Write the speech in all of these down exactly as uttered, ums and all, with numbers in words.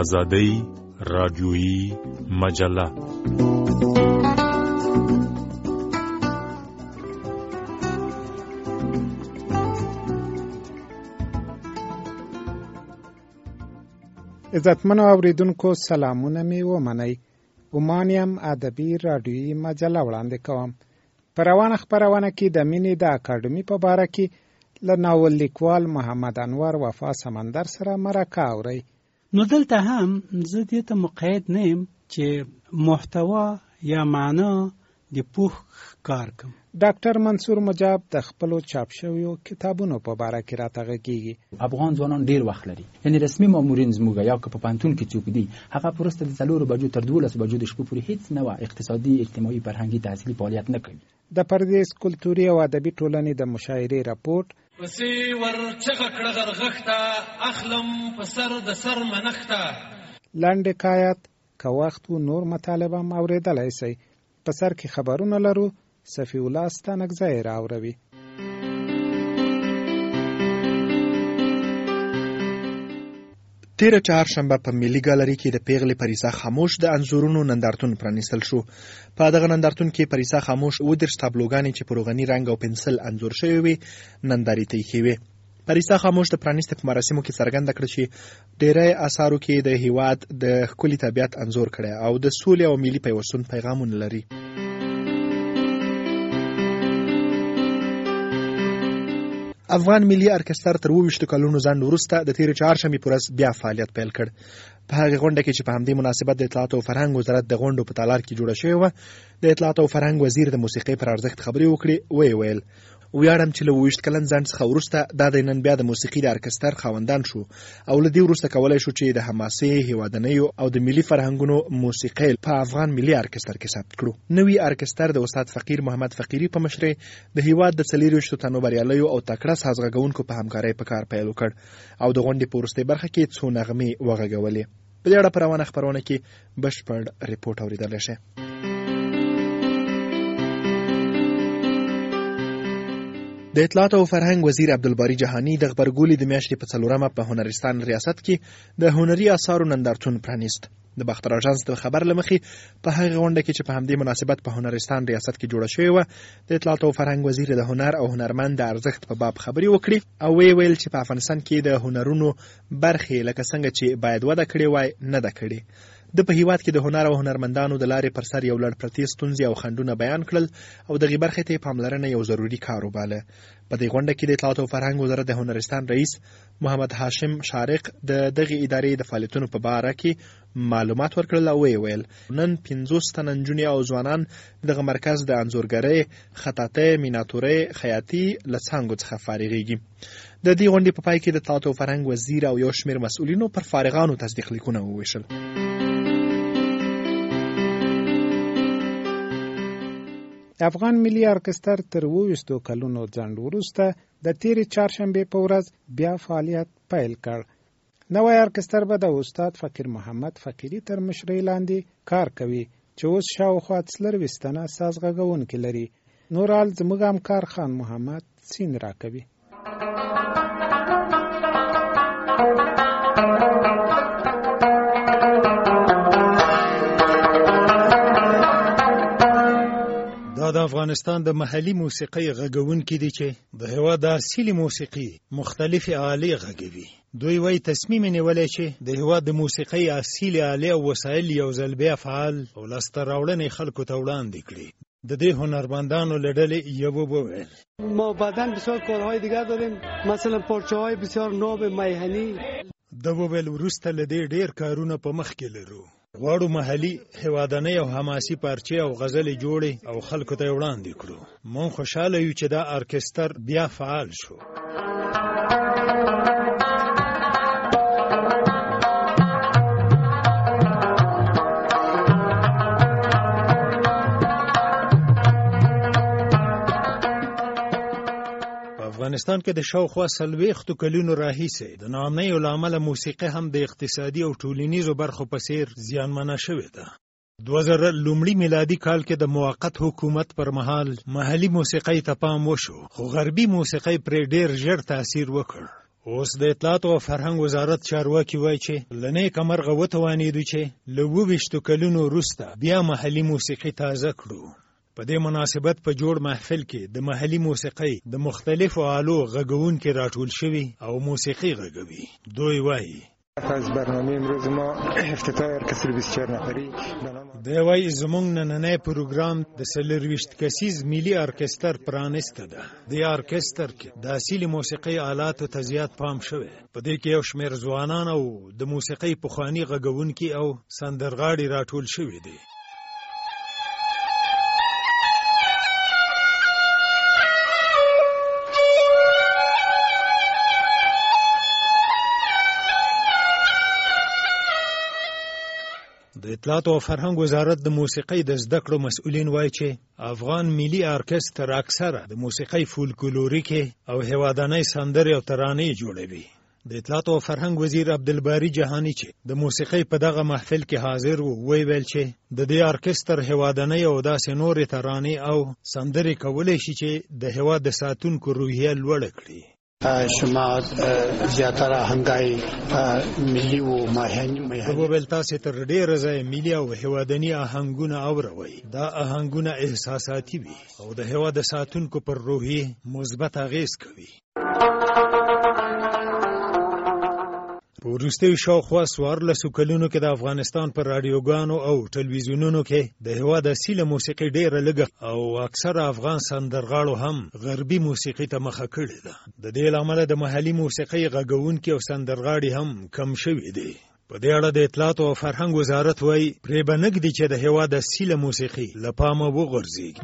آزادۍ رادیویی مجله. عزتمنو اوریدونکو سلامونه می ومنئ. اومانیم ادبي رادیویي مجله وړاندې کوم. په روانه خپرونه کې د مینې د اکاډمي په باره کې له ناول لیکوال محمد انور وفا سمندر سره مرکه اورئ. نو دلته هم زه دې ته مقید نه یم چې محتوا یا معنا د پوښ کار کوم. ډاکټر منصور مجاب د خپلو چاپ شویو کتابونو په باره کې راته غږیږي. افغان ځوانان ډیر وخت لري، یعنی رسمي مامورین زموږ یا که په پانتون کې څوک دي هغه پرسته د څلورو بجو تر دولسو بجو د شپې پورې هیڅ نوع اقتصادي، اجتماعي، فرهنګي، تحصیلي فعالیت نه کوي. د پردیس کلتوري او ادبي ټولنې د مشاعرې راپورټ پسې ورچغه کړه غرغښته اخلم په سر د سر منښته. لنډ حکایت که وخت و نور مطالب هم اورېدلی سئ. په سر کې خبرونه لرو. صفی الله ستانکزی راوروي. تیره چهارشنبه په ملي ګالري کې د پیغلې پریسا خاموش د انځورونو نندارتون پرانیستل شو. په دغه نندارتون کې پریسا خاموش اووه دېرش تابلوګانې چې په روغني رنګ او پنسل انځور شوې وې نندارې ته ایښې وې. پریسا خاموش د پرانیستې په مراسمو کې څرګنده کړه چې ډیری اثارو کې د هیواد د ښکلي طبیعت انځور کړی او د سولې او ملي پیوستون پیغامونه لري. افغان ملي ارکستر تر اووه ویشتو کلونو ځنډ وروسته د تېرې چهارشنبې په ورځ بیا فعالیت پیل کړ. په هغې غونډه کې چې په همدې مناسبت د اطلاعاتو او فرهنګ وزارت د غونډو په تالار کې جوړه شوې وه، د اطلاعاتو او فرهنګ وزیر د موسیقۍ پر ارزښت خبرې وکړې. ویې ویل ویاړم چې له اووه ویشت کلن ځنډ څخه وروسته دا د نن بیا د موسیقي د ارکستر خاوندان شو او له دې وروسته کولی شو چې د حماسي، هیوادنیو او د ملي فرهنګونو موسیقۍ په افغان ملي ارکستر کې ثبت کړو. نوي ارکستر د استاد فقیر محمد فقیري په مشرۍ د هیواد د څلېرویشتو تنو بریالیو او تکړه سازغږونکو په همکارۍ په کار پیل وکړ او د غونډې په وروستۍ برخه کې څو نغمې وغږولې. په دې اړه په روانه خپرونه کې بشپړ ریپورټ اورېدلی شئ. د اطلاعات او فرهنګ وزیر عبدالباری جهانی د غبرګولي د میاشتې په څلورمه په هنرستان ریاست کې د هنري اثارو نندارتون پرانیست. د باختر اژانس د خبر له مخې په هغه غونډه کې چې په همدې مناسبت په هنرستان ریاست کې جوړه شوې وه، د اطلاعات او فرهنګ وزیر د هنر او هنرمند د ارزښت په باب خبرې وکړې او ویې ویل چې په افغانستان کې د هنرونو برخې لکه څنګه چې باید وده کړې وای نه ده کړې. د په هیواد کې د هنر او هنرمندانو د لارې پر سر یو لړ پرتې ستونزې او خنډونه بیان کړل او دغې برخې ته یې پاملرنه یو ضروري کار وباله. په دې غونډه کې د اطلاعات او فرهنګ وزارت د هنرستان رئیس محمد هاشم شارق د دغې ادارې د فعالیتونو په باره کې معلومات ورکړل او ویې ویل نن پنځوس تنه نجونې او ځوانان دغه مرکز د انځورګرۍ، خطاطۍ، میناتورۍ، خیاطي له څانګو څخه فارغېږي. د دې غونډې په پای کې د اطلاعات او فرهنګ وزیر او یو شمېر مسؤلینو پر فارغانو تصدیق لیکونه وویشل. افغان ملي ارکستر تر اووه ویشتو کلونو ځنډ وروسته د تېرې چهارشنبې په ورځ بیا فعالیت پیل کړ. نوی ارکستر به د استاد فقیر محمد فقیري تر مشرۍ لاندې کار کوي چې اوس شاوخوا څلرویشت تنه سازغږونکي لري. نور حال زموږ همکار خان محمد سین راکوي. د افغانستان د محلي موسیقۍ غږونکي دي چې د هېواد د اصلي موسیقي مختلفې آلې غږوي. دوی وایي تصمیم نیولی چې د هېواد د موسیقۍ اصلي آلې او وسایل یو ځل بیا فعال او لاسته راوړنې خلکو ته وړاندې کړي. د دې هنرمندانو له ډلې یو وویل ما بعداً بسیار کارهای دیگر داریم، مثلا پارچه‌های بسیار ناب میهنی. د وویل وروسته له دې ډېر کارونه په مخ کې لرو. غواړو محلي، هیوادنۍ او حماسي پارچې او غزلې جوړې او خلکو ته وړاندې کړو. مونږ خوشحاله یو چې دا ارکستر بیا فعال شو. افغانستان کې د شاوخوا څلوېښتو کلونو راهیسې د ناامنیو له امله موسیقي هم د اقتصادي او ټولنیزو برخو په څېر زیانمنه شوې ده. دوه زره لومړي میلادي کال کې د موقت حکومت پر مهال محلي موسیقۍ ته پام وشو، خو غربي موسیقۍ پرې ډېر ژر تاثیر وکړ. اوس د اطلاعات او فرهنګ وزارت چارواکي وایي چې لنې کمرغه وتوانېدو چې له اووه ویشتو کلونو وروسته بیا محلي موسیقي تازه کړو. په دې مناسبت په جوړ محفل کې د محلي موسیقۍ د مختلفو آلو غږونکي راټول شوي او موسیقي غږوي. دوی وایي از برنامه امروز ما افتتاح ارکستر بیست و چهار نفری دی وایي زموږ نننی پروګرام د څلرویشت کسیز ملي ارکستر پرانسته ده. دې ارکستر کې د اصلي موسیقۍ آلاتو ته زیات پام شوی. په دې کې یو شمېر ځوانان او د موسیقۍ پخواني غږونکي او سندرغاړي راټول شوي دي. د اطلاعات او فرهنګ وزارت د موسیقۍ د زده کړو مسؤلین وایي چې افغان ملي ارکستر اکثره د موسیقۍ فولکلوریکي او هیوادنۍ سندرې او ترانې جوړوي. د اطلاعات او فرهنګ وزیر عبدالباری جهانی چې د موسیقۍ په دغه محفل کې حاضر وو ویل چې د دې ارکستر هیوادنۍ او داسې نورې ترانې او سندرې کولی شي چې د هیواد د ساتونکو روحیه لوړه کړي. شما زیاتره آهنګای ملي او ماهنګ په ویل تاسو تر ډیره ځای ملي او هیوادني آهنګونه اوروي. دا آهنګونه احساساتي وي او د هیواد د ساتونکو پر روحي مثبت اغیز کوي. په وروستیو شاوخوا څوارلسو کلونو کې د افغانستان پر راډیوګانو او ټلویزیونونو کې د هیواد اصیله موسیقي ډیره لږه او اکثره افغان سندرغاړو هم غربي موسیقي ته مخه کړې ده. د دې له امله د محلي موسیقۍ غږونکي او سندرغاړي هم کم شوي دي. په دې اړه د اطلاعات او فرهنګ وزارت وایي پرې به نږدې چې د هیواد اصیله موسیقي له پامه وغورځېږي.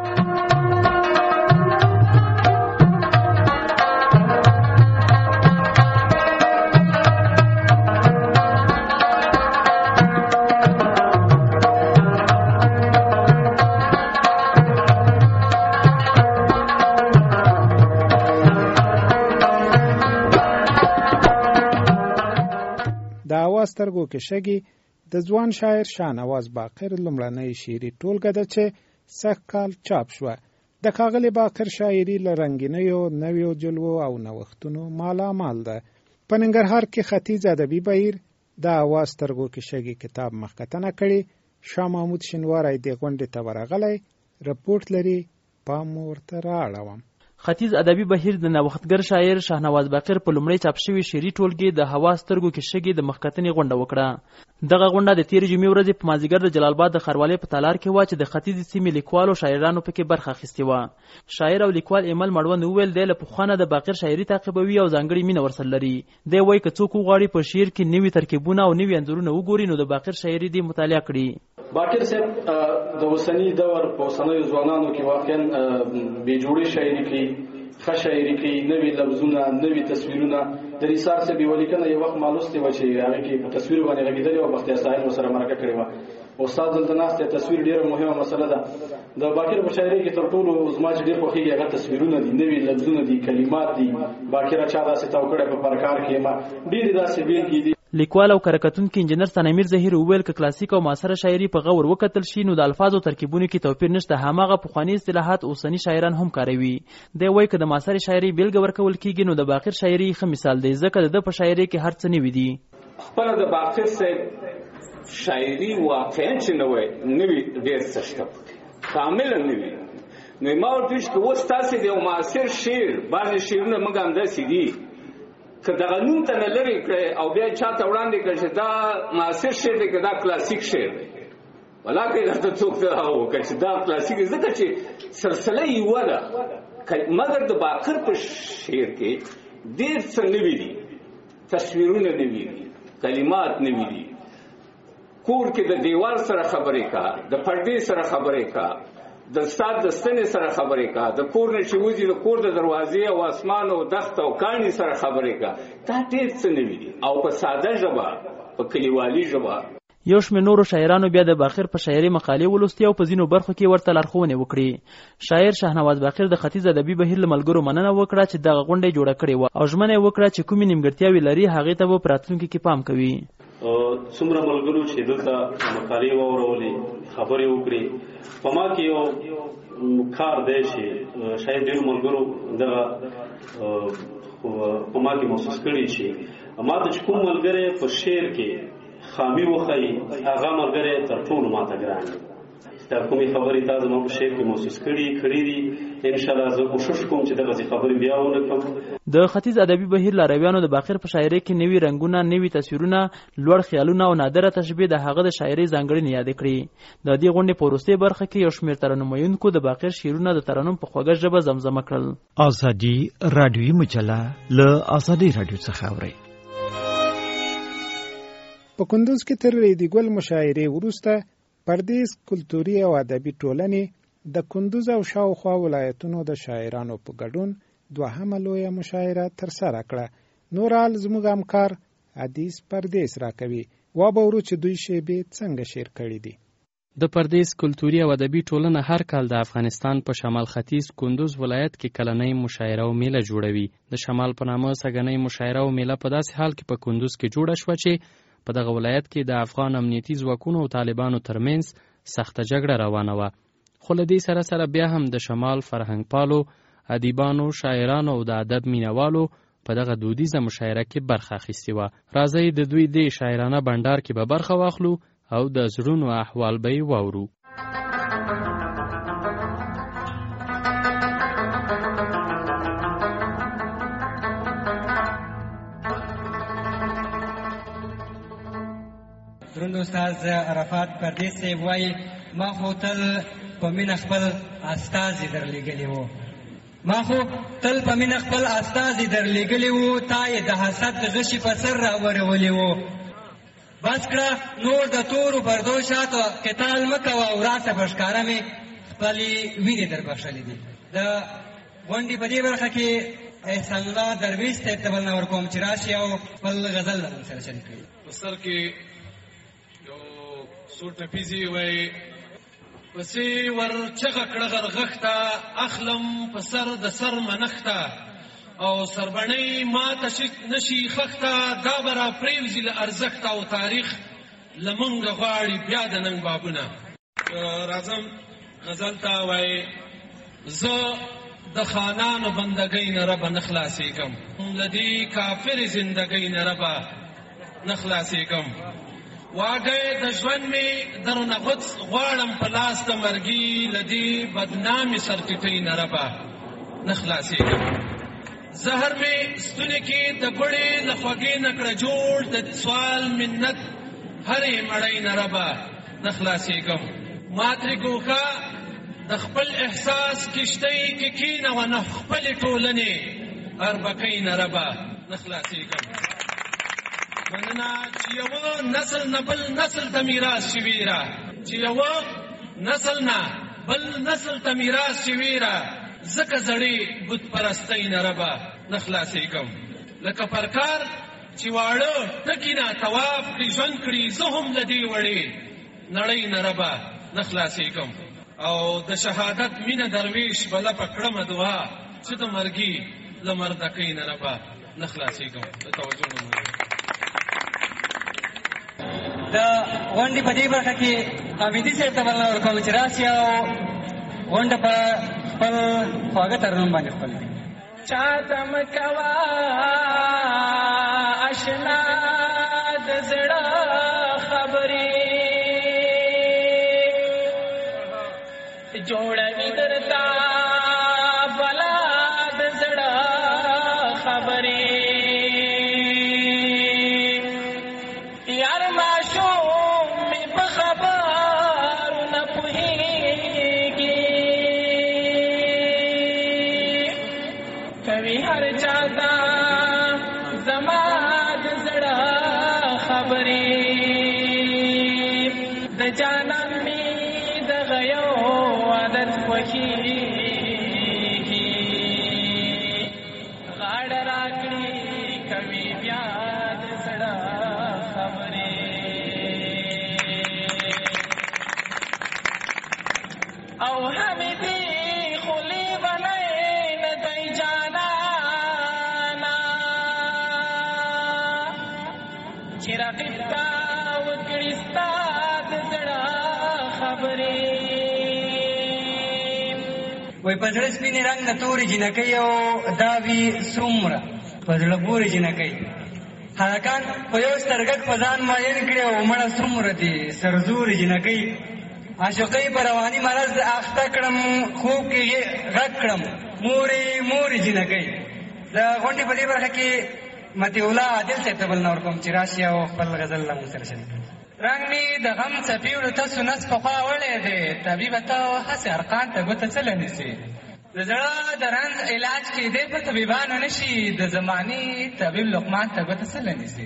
سترګو کې شګي د ځوان شاعر شاهنواز باقر لومړنۍ شعري ټولګه ده چې سږ کال چاپ شوه. د ښاغلي باقر شاعري له رنګینیو نویو جلوو او نوښتونو مالامال ده. په ننګرهار کې ختیځ ادبي بهیر د اواز سترګو کې شګي کتاب مخکتنه کړي. شاه محمود شینواری دې غونډې ته ورغلی. رپورټ لري، پام ورته رااړوم. ختیځ ادبي بهیر د نوښتګر شاعر شاهنواز باقر په لومړی چاپ شوي شعري ټولګې د هوا سترګو کې شګي د مخکتنې غونډه وکړه. دغه غونډه د تېرې جمعې ورځې په مازدیګر د جلال آباد د ښاروالۍ په تالار کې وه چې د ختیځې سیمې لیکوالو شاعرانو پکې برخه اخیستې وه. شاعر او لیکوال ایمل مړوند وویل دی له پخوانه د باقر شاعري تعقیبوي او ځانګړې مینه ورسره لري. دی وایي که څوک وغواړي په شعر کې نوي ترکیبونه او نوي انځورونه وګوري نو د باقر شاعري دې مطالعه کړي. باقر صاحب د اوسني دور په اوسنیو ځوانانو کې واقعا بې جوړې شاعري کوي، ښه شاعري کوي، نوي لفظونه، نوي تصویرونه. د نثار صاحب یوه لیکنه یو وخت ما لوستې وه چې هغې کې په تصویر باندې غږېدلې وه، بختیار ساحل ورسره مرکه کړې وه. استاد دلته ناست دی، تصویر ډېره مهمه مسله ده. د باقر په شاعرۍ کې تر ټولو زما چې ډېر خوښېږي هغه تصویرونه دي، نوي لفظونه دي، کلمات دي. باقره چا داسې تاو کړی په پرکار کې ما ډېرې داسې بېلګې دي. لیکوال او کرکټونکي انجینر ثنامیر ظهیر وویل که کلاسیک او معاصره شاعري په غور وکتل شي نو د الفاظو ترکیبونو کې توپیر نشته. هماغه پخواني اصطلاحات اوسني شاعران هم کاروي. دی وایي که د معاصرې شاعري بیلګه ورکول کېږي نو د باقر شاعري ښه مثال دی، ځکه د ده په شاعرۍ کې هر څه نوي دي. خپله د باقر صاحب شاعري واقعا چې نوی نوي ډېر څه شته کاملا نوي. نو ما ورته ویل چې اوس تاسې د یو معاصر شعر بعضې شعرونه موږ همداسې دي که دغه نوم ته نه لرې کړی او بیا چا ته وړاندې کړی چې دا معاصر شعر دی که دا کلاسیک شعر دی، ولاکه یې درته څوک ته هغه وکړه چې دا کلاسیک دی، ځکه چې سلسله یوه ده. مګر د باقر په شعر کې ډېر څه نوي دي، تصویرونه نوي دي، کلمات نوي دي. کور کې د دیوال سره خبرې کا، د پردې سره خبرې کا، د استاد د ستنې سره خبرې کا، د کور نه چې وځي د کور د دروازې او اسمان او دښت او کاڼي سره خبرې کا. دا ډېر څه نوي دي او په ساده ژبه، په کلیوالي ژبه. یو شمېر نورو شاعرانو بیا د باقر په شاعري مقالې ولوستې او په ځینو برخو کې ورته لارښوونې وکړې. شاعر شاهنواز باقر د ختیځ ادبي بهیر له ملګرو مننه وکړه چې دغه غونډه جوړه کړې وه او ژمنه یې وکړه چې کومې نیمګړتیاوې لري هغې ته به په راتلونکي کې پام کوي. څومره ملګرو چې دلته مقالې واورولې خبرې وکړې په ما کې یو کار دی چې شاید ډېرو ملګرو دغه په ما کې محسوس کړي چې ما ته چې کوم ملګری په شعر کې خامي وښیي هغه ملګری تر ټولو ما ته ګران دی. دا کومې خبرې تا زما په شعر کې محسوس کړي کړي دي انشاءالله زه کوشش کوم چې دغسې خبرې بیا ونه کړم. د ختیځ ادبي بهیر لارویانو د باقر په شاعرۍ کې نوي رنګونه، نوي تصویرونه، لوړ خیالونه او نادره تشبیه د هغه د شاعرۍ ځانګړنې یادې کړي. د دې غونډې په وروستۍ برخه کې یو شمېر ترنم ویونکو د باقر شعرونه د ترنم په خوږه ژبه زمزمه کړل. ازادي راډیوي مجله له ازادي راډیو څخه اورئ. په کندوز کې تر ریدي ګل مشاعرې وروسته پردیس کلتوري او ادبي ټولنې د کندوز او شاوخوا ولایتونو د شاعرانو په ګډون دوهمه لویه مشاعره ترسره کړه. نورال زموږ همکار حدیث پردیس راکوي. وابورو چې دوی شیبې څنګه شعر کړي دي. د پردیس کلتوري او ادبي ټولنه هر کال د افغانستان په شمال ختیځ کندوز ولایت کې کلنۍ مشاعره او میله جوړوي. د شمال په نامه سږنۍ مشاعره او میله په داسې حال کې په کندوز کې جوړه شوه چې په دغه ولایت کې د افغان امنیتي ځواکونو او طالبانو ترمنځ سخته جګړه روانه وه. خو له دې سره سره بیا هم د شمال فرهنګ پالو، ادیبانو، شاعرانو او د ادب مینوالو په دغه دودیزه مشاعره کې برخه اخیستې وه. راځئ د دوی دې شاعرانه بنډار کې به برخه واخلو او د زړونو احوال به یې واورو. دروند استاد عرفات پردیس صاحب وایي ما خو تل په مینه خپل استازي درلېږلي وو ما خو تل په مینه خپل استازي درلېږلي وو تا یې د حسد غشي په سر راورولي وو. بس کړه نور د تورو پردو شاته قتال مه کوه او راسه په ښکاره مې خپلې وینې در بخښلې دي. د غونډې په دې برخه کې احسان الله درویش صاحب ته بلنه ورکوم چې راشي او خپل غزل له موږ سره شریک کړي. په سر کې یو څو ټپیزې وایي پسې ور چغه کړه غرغښته اخلم په سر د سر منښته او سربڼۍ ماته نشي خښته دا به را پرېوځي له ارزښته او تاریخ له مونږه غواړي بیا د ننګ بابونه. راځم غزل ته وایي زه د خانانو بندګۍ نه ربه نه خلاصېږم له دې کافرې زندګۍ نه ربه نه خلاصېږم واګی د ژوند مې درنه غوڅ غواړم په لاس د مرګي له دې بدنامې سرټیټۍ نه ربه نه خلاصېږم زهر مې ستونې کې د ګوړې له خوږې نه کړه جوړ د سوال منت هرې مړۍ نه ربه نه خلاصېږم ما ترې ګوښه د خپل احساس کشتۍ کې کښېنوه نه خپلې ټولنې اربکۍ نه ربه نه خلاصېږم مننه چې یوه نسل نه بل نسل ته میراث شوي را چې یوه نسل نه بل نسل ته میراث شوي را ځکه زړې بت پرستۍ نه ربه نه خلاصېږم لکه پرکار چې واړه ټکي نه طواف کړي ژوند کړي زه هم له دې وړې نړۍ نه ربه نه خلاصېږم او د شهادت مینه درویش بله په کړمه دعا چې د مرګي له مردکۍ نه ربه نه خلاصېږم. د توجه نه د غونډې په دې برخه کې حمیدي صاحب ته بلنه ورکوم چې راشي او غونډه په خپل خواږه ترنم باندې خپل کړي. چاته مه کوه اشنا د زړه خبرې جوړوي درته بلا د زړه خبرې جانم می دغه یو عادت خوښېږي غاړه راکړي کوي بیا د زړه خبرې او حمیدي خولې بنۍ نه دی جانانا چې رقیب ته وکړي ستا د زړه خبرې وای په زړه سپینې رنګ د تورې جنکۍ او دا وي څومره په زړه پورې جنکۍ هلکان په یو سترګک په ځان ماین کړي او مړه څومره دي سرزورې جنکۍ عاشقۍ په رواني مرض اخته کړم خوب کې غږ کړم مورې مورې جنکۍ د غونډې په دې برخه کې مطیع الله عادل صاحب ته بل نه ورکوم چې راشي او خپل غزل له موږ سره شریک کړي. رنګ مې د غم څپېړو ته سنس پخوا وړی دی طبیبه ته هسې ارقان ته ګوته څه لنیسي د زړه د رنځ علاج کېدی په طبیبانو نه شي د زمانې طبیب لقمان ته ګوته څه لنیسي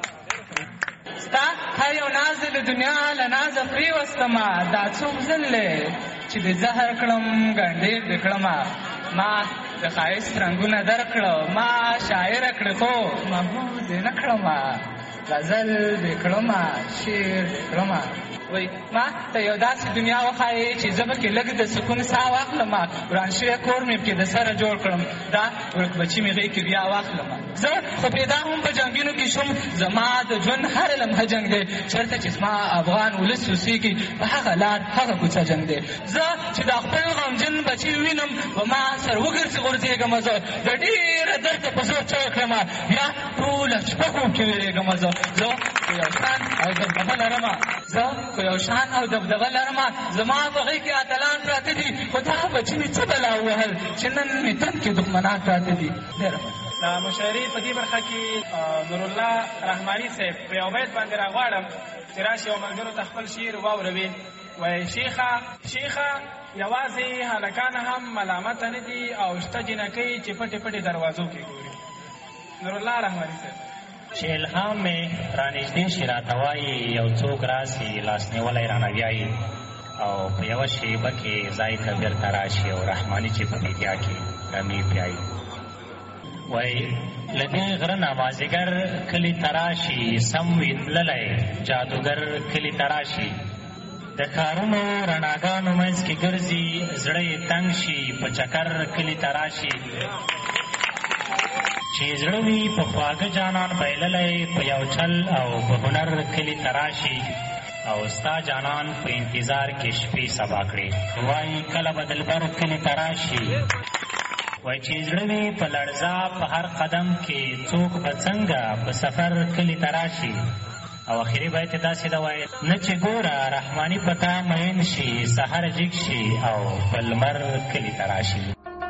ستا هر یو ناز د دنیا له نازه پرېوستمه دا څوک ځل دی چې د زهر کړم ګنډې دې کړمه ما د ښایست رنګونه درکړه ما شاعره کړې خو محبوب دې نه کړمه غزل دې کړمه شعر دې کړمه وای ما ته یو داسې دنیا وښایې چې زه به کې لږ د سکون ساه واخلم وران شوی کور مې پکې د سره جوړ کړم دا ورک بچي مې غېږ کې بیا واخلم زه خو پیدا هم په جنګینو کې شوم زما د ژوند هر لمحه جنګ دی چېرته چې زما افغان ولس اوسېږي په هغه لار هغه کوڅه جنګ دی زه چې دا خپل غمجن بچي ووینم په ما سر وګرځي غورځېږم زه د ډېره درده په زور چوی کړم بیا ټوله شپه خوب کې وېرېږم زه زه خو یو شان او دبدبه لرمه زه خو یو شان او دبدبه لرمه زما په غېږ کې اتلان پراته دي خو دا بچي مې څه بلا ووهل چې نن مې تن کې دښمنان پراته دي ډېره د مشاعرې په دې برخه کې نورالله رحماني صاحب په یو بیت باندې راغواړم چې راشي او ملګرو ته خپل شعر واوروي وایي شیخه شیخه یوازې هلکان هم ملامته نه دي او شته جنکۍ چې پټې پټې دروازو کې ګوري نورالله رحماني صاحب چې الهام مې رانږدې شي راته وایي یو څوک راسي لاس نیولی رانه بیایي او په یوه شیبه کې ځای ته بېرته راشي او رحماني چې په میډیا کې رمې پیایي وایي له دې غره نه مازدیګر کلي ته راشي سم وي تللی جادوګر کلي ته راشي د ښارونو رڼاګانو منځ کې ګرځي زړه یې تنګ شي په چکر کلي ته راشي چې زړه وي په خواږه جانان بایللی په یو چل او په هنر کلي ته راشي او ستا جانان په انتظار کې شپې سبا کړې وایي کله به دلبر کلي ته راشي وایي چې زړه وي په لړزا په هر قدم کې څوک به څنګه په سفر کلي ته راشي او اخري بیت یې داسې ده وایي نه چې ګوره رحماني په تا مین شي سحر جګ شي او په لمر کلي ته راشي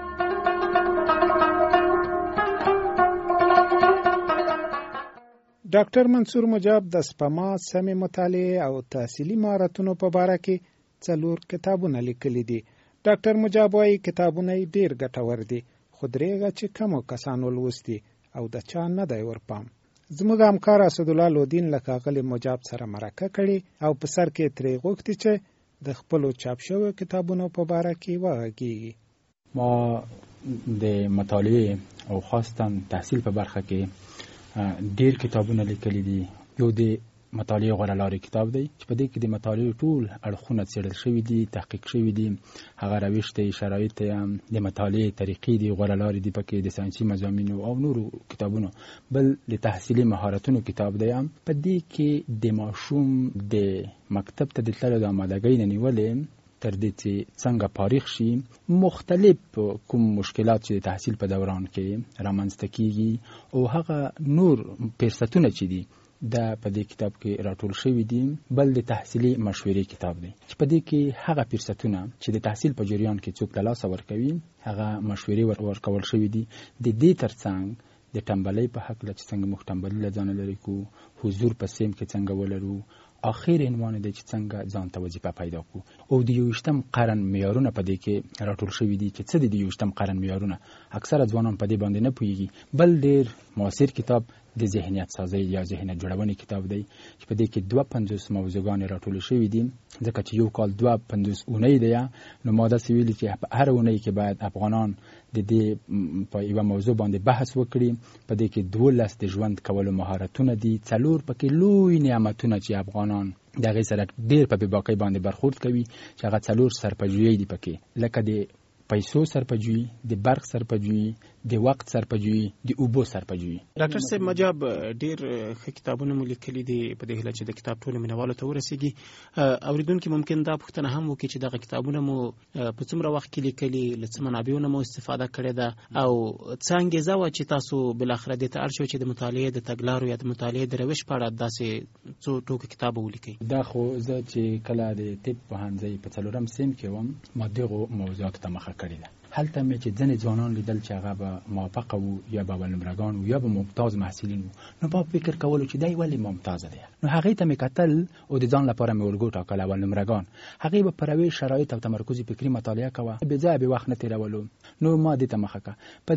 ډاکټر منصور مجاب د سپما سمې مطالعې او تحصیلي مهارتونو په باره کې څلور کتابونه لیکلي دي. ډاکټر مجاب وايي کتابونه یې ډېر ګټور دي خو درېغه چې کمو کسانو لوستي او د چا نه دی ورپام. زموږ همکار اسدالله لودین له ښاغلي مجاب سره مرکه کړې او په سر کې ترې غوښتي چې د خپلو چاپ شویو کتابونو په باره کې وغږېږي. ما د مطالعې او خاصتا تحصیل په برخه کې ډیر کتابونه لیکلي دي. یو د مطالعې غوره لارې کتاب دی چې په دې کې د مطالعې ټول اړخونه څېړل شوي دي، تحقیق شوي دي، هغه روش دی، شرایط دی، د مطالعې طریقې دي، غوره لارې دي پکې، د ساینسي مضامینو او نورو کتابونو. بل د تحصیلي مهارتونو کتاب دی. په دې کې د ماشوم د مکتب ته د تللو د آمادګۍ نه نیولې تر دې چې څنګه فارغ شي مختلف کوم مشکلات چې د تحصیل په دوران کې رامنځته کیږي او هغه نور فرصتونه چې دي دا په دې کتاب کې راټول شوي دي. بل د تحصیلي مشورې کتاب دی چې په دې کې هغه فرصتونه چې د تحصیل په جریان کې څوک له لاسه ورکوي هغه مشورې ورکول شوي دي. د دې ترڅنګ د ټنبلۍ په هکله چې څنګه موږ ټنبلي له ځانه لرې کړو، حضور په سیم کې څنګه ولرو، اخر عنوان دی چې څنګه ځان ته وظیفه پیدا کړو. او د یوویشتم قرن معیارونه په دې کې راټول شوي دي چې څه دي د یوویشتم قرن معیارونه. اکثره ځوانان په دې باندې نه پوهیږي. بل ډېر معاصر کتاب د ذهنیت سازی یا ذهنیت جوړونې کتاب دی چې په دې کې دوه پنځوس موضوعګانې راټولې شوي دي. ځکه چې یو کال دوه پنځوس اونۍ دی نو ما داسې ویلي چې په هره اونۍ کې باید افغانان د دې په یوه موضوع باندې بحث وکړي. په دې کې دولس د ژوند کولو مهارتونه دي، څلور پکې لوی نعمتونه چې افغانان د هغې سره ډېر په بېباکۍ باندې برخورد کوي چې هغه څلور سرپژویۍ دي پکې، لکه د پیسو سرپجوي، د برق سرپجوي، د وخت سرپجوي، د اوبو سرپجوي. ډاکټر صاحب مجاب ډیر ښه کتابونه مو لیکلي دي په دې هیله چې د کتاب ټولو مینوالو ته ورسیږي. اوریدونکي ممکن دا پوښتنه هم وکړي چې دغه کتابونه مو په څومره وخت کې لیکلي، له څه منابعو نه مو استفاده کړې ده او څه انګیزه وه چې تاسو بالاخره دې ته اړ شوئ چې د مطالعې د تګلارو یا د مطالعې د روش په اړه داسې څو ټوکه کتاب ولیکئ؟ دا خو زه چې کله د طب پوهنځي په څلورم سیم کې وم ما دغو موضوعاتو ته مخه کړې ده. هلته مې چې ځینې ځوانان لیدل چې هغه به موفقه وو یا به اولنمرګان وو یا به ممتاز محصلین وو، نو ما فکر کولو چې دی ولې ممتازه دی. نو هغې ته مې کتل او د ځان لپاره مې الګو ټاکله اولنمرګان. هغې به په روش شرایط او تمرکز فکري مطالعه کوه، بې ځایه بې وخت نه تېرولو. نو ما دې ته مخه کړه. په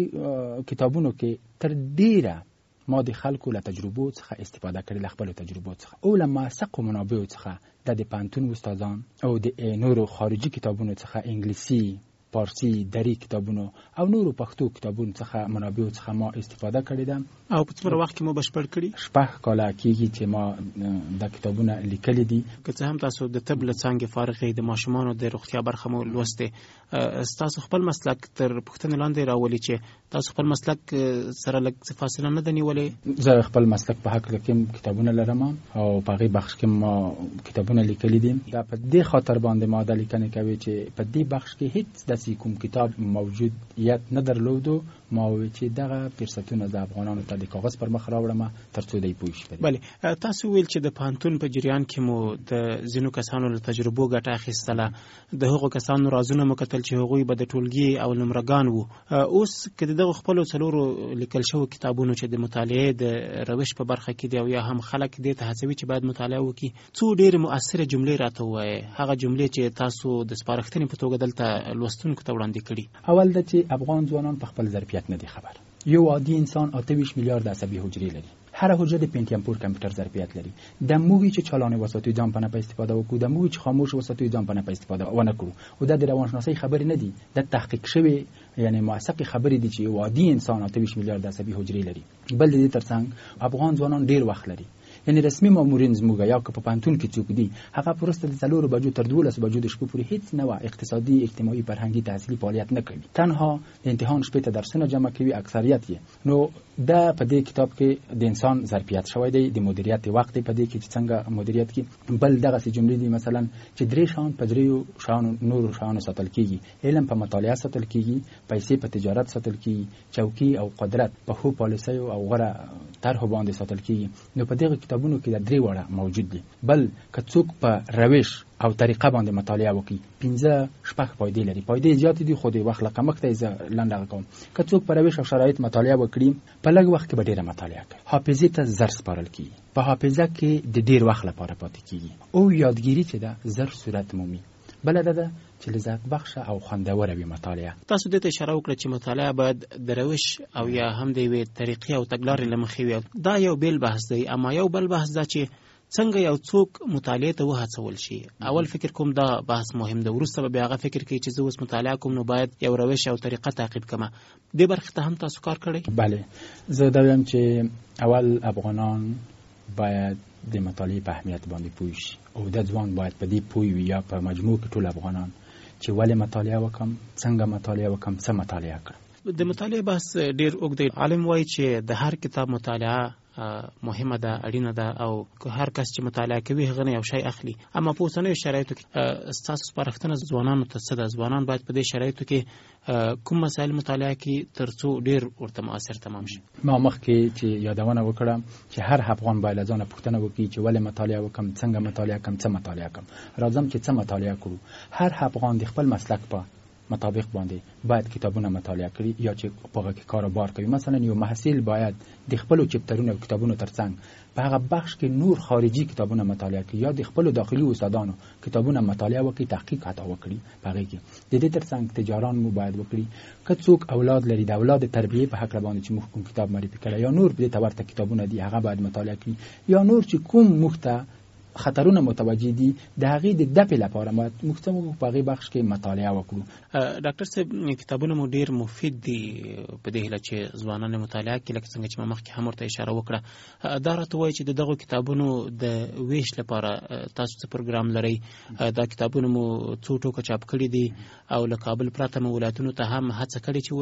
دې کتابونو کې تر ډېره ما د خلکو له تجربو څخه استفاده کړې، له خپلو تجربو څخه او له موثقو منابعو څخه، د د پوهنتون استادان او د نورو خارجي کتابونو څخه، انګلیسي، پارسی، دری کتابونو او نورو پښتو کتابونو څخه منابعو څخه ما استفاده کړې ده. او په څومره وخت کې مو بشپړ کړي؟ شپږ کاله کېږي چې ما دا کتابونه لیکلي دي. که څه هم تاسو د طب له څانګې فارغ یې، د ماشومانو د روغتیا برخه مو لوستې، ستاسو خپل مسلک تر پوښتنې لاندې راولي چې تاسو خپل مسلک سره لږ څه فاصله نه ده نیولې؟ زه خپل مسلک په حق کې کتابونه لرم او په هغې بخش کې ما کتابونه لیکلي دي. دا په دې خاطر باندې ما دا لیکنې کوي چې په دې بخش کې هیڅ داسې کوم کتاب موجودیت نه درلودو. ما وویل چې دغه فرصتونه د افغانانو ته د کاغذ پر مخ راوړم تر څو دی پوه شي. بله، تاسو ویل چې د پوهنتون په جریان کې مو د ځینو کسانو له تجربو ګټه اخیستله، د هغو کسانو رازونه مو کتل چې هغوی به د ټولګي او نمرګان وو. اوس که د دغو خپلو څلورو لیکل شوو کتابونو چې د مطالعې د روش په برخه کې دي او یا هم خلک دې ته هڅوي چې باید مطالعه وکړي، څو ډېرې مؤثره جملې راته ووایئ، هغه جملې چې تاسو د سپارښتنې په توګه دلته لوستونکو ته وړاندې کړي. اول دا چې افغان ځوانان په خپل ظرفیت نه دي خبر. یو عادي انسان اته ویشت میلیارد عصبي حجرې لري. هر حجره د پنتیم پور کمپیوټر ظرفیت لري. د موږ چې چالان وساتوي ځان په نه په استفاده وکړو، د موږ چې خاموش وساتوي ځان په نه په استفاده ونه کړو. او دا د روانشناسۍ خبرې نه دي، د تحقیق شوی یعنی موثق خبرې دي چې یو عادي انسان اته ویشت میلیارد عصبي حجرې لري. بل د دې ترڅنګ افغان ځوانان ډیر وخت لري. یعنی رسمي مامورین زموږ یا که په پوهنتون کې څوک دي، هغه پرسته د څلورو بجو تر دولس بجو د شپې پورې هیڅ نوع اقتصادي، اجتماعي، فرهنګي، تحصیلي فعالیت نه کوي. تنها د امتحان شپې ته درسونه جمع کوي اکثریت یې. نو دا په دې کتاب کې د انسان ظرفیت شوی دی، د مدیریت وخت په دې کې چې څنګه مدیریت کې. بل دغه سي جملې دي مثلا چې درې شان په دریو شانو نور شانو ساتل کیږي، علم په مطالعه ساتل کیږي، پیسې په تجارت ساتل کیږي، چوکي او قدرت په خو پالیسیو او غره طرحو باندې ساتل کیږي. نو په دغه کتابونو کې د درې وړه موجود دي. بل که څوک په روش او طریقه باندې مطالعه وکړي، پنځه شپږ فائدې لري. فائدې زیاتې دي خو د وخت له کمښته یې زه لنډه کوم. که څوک په روش او شرایط مطالعه وکړي، په لږ وخت کې به ډېره مطالعه کوي. حافظې ته زر سپارل کیږي، په حافظه کې د ډېر وخت لپاره پاتې کیږي او یادګیري چې ده زر صورت مومي. بله ده ده چې لذت بخشه او خوندوره وي مطالعه. تاسو دې ته اشاره وکړه چې مطالعه باید د روش او یا هم د یوې طریقې او تګلارې له مخې وي. دا یو بیل بحث دی، اما یو بل بحث دا چې څنګه یو څوک مطالعه ته وهڅول شي. اول فکر کوم دا بحث مهم دی، وروسته به بیا هغه فکر کوي چې زه اوس مطالعه کوم نو باید یو روش او طریقه تعقیب کړم. دې برخې ته هم تاسو کار کړی؟ بله، زه دا وایم چې اول افغانان باید د مطالعې په اهمیت باندې پوه شي او د ځوان باید په دې پوه وي یا په مجموع کې ټول افغانان چې ولې مطالعه وکم، څنګه مطالعه وکم، څه مطالعه کړم. د مطالعې بحث ډیر اوږد دی. عالم وایي چې د هر کتاب مطالعه مهمه ده، اړینه ده او هر کس چې مطالعه کوي هغه نه یو شی اخلي. اما په اوسنیو شرایطو کې ستاسو سپارښتنه ځوانانو ته څه ده؟ ځوانان باید په دې شرایطو کې کوم مسایل مطالعه کړي تر څو ډیر ورته مؤثر تمام شي؟ ما مخکې چې یادونه وکړم چې هر افغان باید ځان پوښتنه وکړي چې ولې مطالعه وکم، څنګه مطالعه کوم، څه مطالعه کوم. راځم چې څه مطالعه کړو. هر افغان د خپل مسلک په مطابق باندې باید کتابونه مطالعه کړي یا چې په هغه کې کاروبار کوي. مثلا یو محصل باید د خپل چپټرونو او کتابونو ترڅنګ په هغه بخش کې نور خارجي کتابونه مطالعه کړي یا د خپل داخلي استادانو کتابونه مطالعه وکړي، تحقیق حتی وکړي. په هغه کې د دې ترڅنګ تجاران مو باید وکړي. که څوک اولاد لري، د اولاد تربیه په حق باندې چې موږ کوم کتاب معرفي کړی یا نور په دې تورته کتابونه دي هغه باید مطالعه کړي. یا نور چې کوم مخته خطرونه متوجه دي د هغې د دفع لپاره موږ څه موږ په هغې بخش کې مطالعه وکړو. ډاکټر صاحب کتابونه مو ډېر مفید دي په دې هیله چې ځوانان مطالعه کړي، لکه څنګه چې ما مخکې هم ورته اشاره وکړه. دا راته وایي چې د دغو کتابونو د ویش لپاره تاسو څه پروګرام لرئ؟ دا کتابونه مو څو ټوکه چاپ کړي دي او له کابل پرته مو ولایتونو ته هم هڅه کړې چې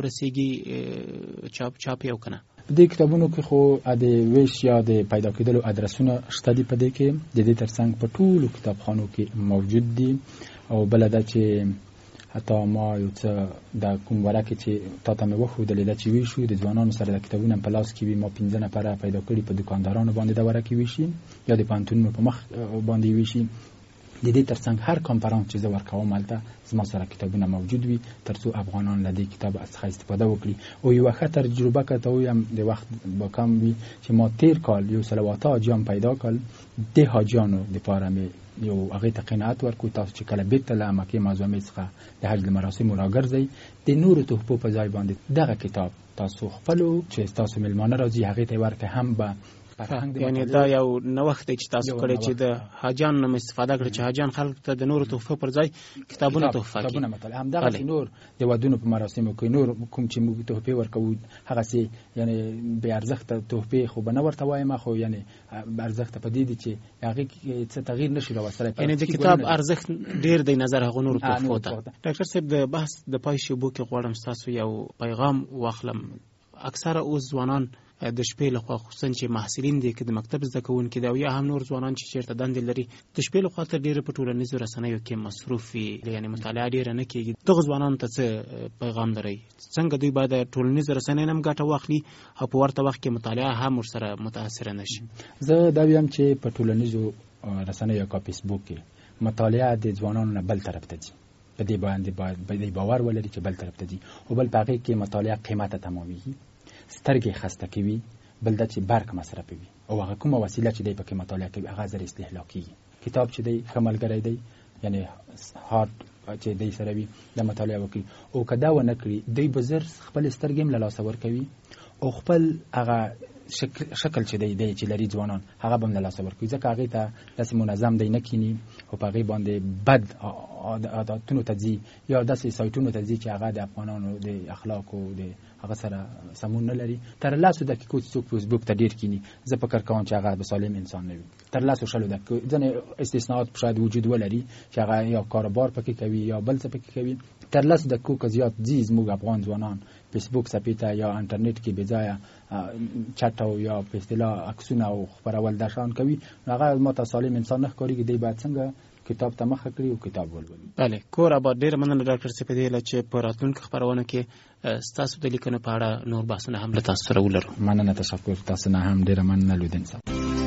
ورسیږي چاپ چاپ یې او که نه؟ په دې کتابونو کې خو د ویش یا د پیدا کېدلو ادرسونه شته دي. په دې کې د دې ترڅنګ په ټولو کتابخانو کې موجود دي. او بله ده چې حتی ما یو څه د کوم ورقې چې تا ته مې وښودلې ده چې ویشو د ځوانانو سره د کتابونه په لاس کې وي، ما پنځه نفره پیدا کړي په دوکاندارانو باندې د ورقې ویشي یا د پوهنتونونو په مخ باندې ویشي. د دې ترڅنګ هر کانفرانس چې زه ورکوم هلته زما سره کتابونه موجود وي تر څو افغانان له دې کتاب څخه استفاده وکړي. او یوه ښه تجربه که ته ووایم د وخت به کم وي چې ما تېر کال یو سل او اته حاجیان پیدا کړل. دې حاجیانو دپاره مې یو هغې ته قناعت ورکړو تاسو چې کله بېرته له مکې معظمې څخه د حج د مراسمو راګرځئ د نورو تحفو په ځای باندې دغه کتاب تاسو خپلو چې ستاسو میلمانه راځي هغې ته یې ورکړئ. هم به یعنی دا یو نوښت دی چې تاسو کړی چې د حاجیانو نه استفاده کړئ چې حاجیان خلکو ته د نورو تحفو پر ځای کتابونه تحفه کړي. همدغسې نور د ودونو په مراسمو کې نور کوم چې موږ تحفې ورکوو هغسې یعنې بې ارزښته تحفې خو به نه ورته وایم، خو یعنې ارزښته په دې دي چې هغې کې څه تغییر نشي راوستلی. یعنې د کتاب ارزښت ډېر دی نظر هغو نورو تحفو ته. ډاکټر صاحب د بحث د پای شیبو کې غواړم ستاسو یو پیغام واخلم. اکثره اوس ځوانان د شپې لخوا خصوصا چې محصلین دي که د مکتب زده کوونکي دي او یا هم نور ځوانان چې چېرته دندې لري د شپې لخوا ته ډېره په ټولنیزو رسنیو کې مصروف وي، یعنې مطالعه ډېره نه کېږي. دغو ځوانانو ته څه پیغام لرئ؟ څنګه دوی باید د ټولنیزو رسنیو نه هم ګټه واخلي او په ورته وخت کې مطالعه هم ورسره متاثره نه شي؟ زه دا وایم چې په ټولنیزو رسنیو یا فیسبوک کې مطالعه د ځوانانو نه بل طرف ته ځي. په دې باندې باید باور ولري چې بل طرف ته ځي. او بل په هغې کې مطالعه قیمته تمامېږي، سترګې خسته کوي، بل دا چې برق مصرفوي. او هغه کومه وسیله چې دی پکې مطالعه کوي هغه زر استهلاک کېږي. کتاب چې دی ښه ملګری دی، یعنې هارد چې دی سره وي د مطالعه وکړي. او که دا ونه کړي دوی به زر خپل سترګې هم له لاسه ورکوي او خپل هغه شکل, شکل چې دی دی چې لري ځوانان هغه به هم له لاسه ورکوي، ځکه هغې ته داسې منظم دی نه کینی او په هغې باندې بد عادتونو ته ځي یا داسې سایټونو ته ځي چې هغه د افغانانو د اخلاقو د هغه سره سمون نه لري. تر لاسو دقیقو چې څوک فیسبوک ته ډېر کینی زه فکر کوم چې هغه به سالم انسان نه وي. تر لاسو شلو دقیقو ځینې استثناءات شاید وجود ولري چې هغه یا کاروبار پکې کوي یا بل څه پکې کوي. تر لاسو دقیقو که زیات ځي زموږ افغان ځوانان فیسبوک صفحې ته یا انټرنیټ کې بېځایه چټ او یا په اصطلاح عکسونه او خپرول دا شیان کوي، هغه ما ته سالم انسان نه ښکارېږي. دی باید څنګه کتاب ته مخه کړي او کتاب ولولي. بله کور آباد. ډېره مننه ډاکټر صاحب په دې هیله چې په راتلونکو خپرونو کې ستاسو د لیکنو په اړه نور بحثونه هم له تاسو سره ولرو. مننه، تشکر. تاسو نه هم ډېره مننه لودین صاحب.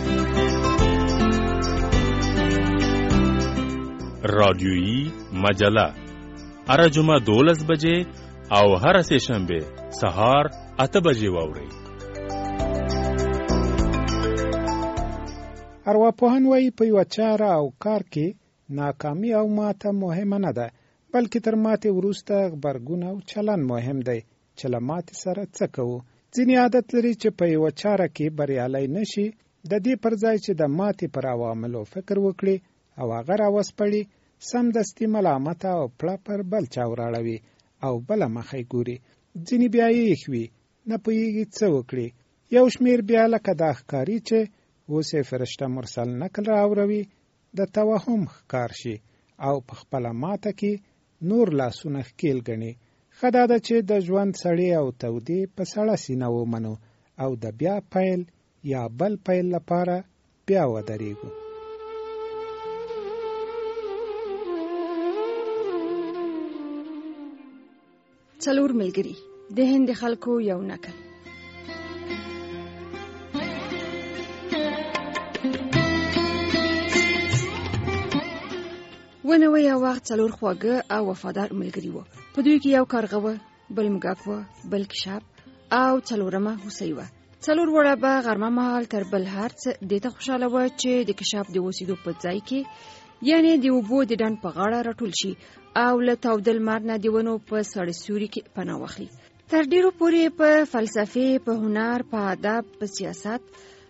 رادیویی مجله هره جمعه دولس بجې او هره سه شنبه سهار اته بجې واورئ. ارواپوهان وایي په یوه چاره او کار کې ناکامي او ماته مهمه نه ده، بلکې تر ماتې وروسته غبرګون او چلن مهم دی چې له ماتې سره څه کوو. ځینې عادت لري چې په یوه چاره کې بریالی نشي، د دې پر ځای چې د ماتې پر عواملو فکر وکړي او هغه راوسپړي سمدستي ملامته او پړه پر بل چا وراړوي او بله مخه یې ګوري. ځینې بیا یې ایښ وي، نه پوهېږي څه وکړي. یو شمېر بیا لکه دا ښکاري چې اوس یې فرشته مرسل نکل راوروي د توهم ښکار شي او په خپله ماته کې نور لاسونه ښکیل ګڼي. ښه دا ده چې د ژوند سړې او تودې په سړه سینه ومنو او د بیا پیل یا بل پیل لپاره بیا ودرېږو. څلور ملګري د هند خلکو یو نکل. ونه یو وخت څلور خواږه او وفادار ملګري وو. په دوی کې یو کارغه وه، بل مږک وه، بل کشاب او څلورمه هوسۍ وه. څلور وړه به غرمه مهال تر بل هر څه دې ته خوشحاله وه چې د کشاب د اوسېدو په ځای کې یعنې د اوبو د ډنډ په غاړه راټول شي او له تاوده لمر نه د ونو په سړې سیوري کې پناه واخلي. تر ډېرو پورې په فلسفې، په هنر، په ادب، په سیاست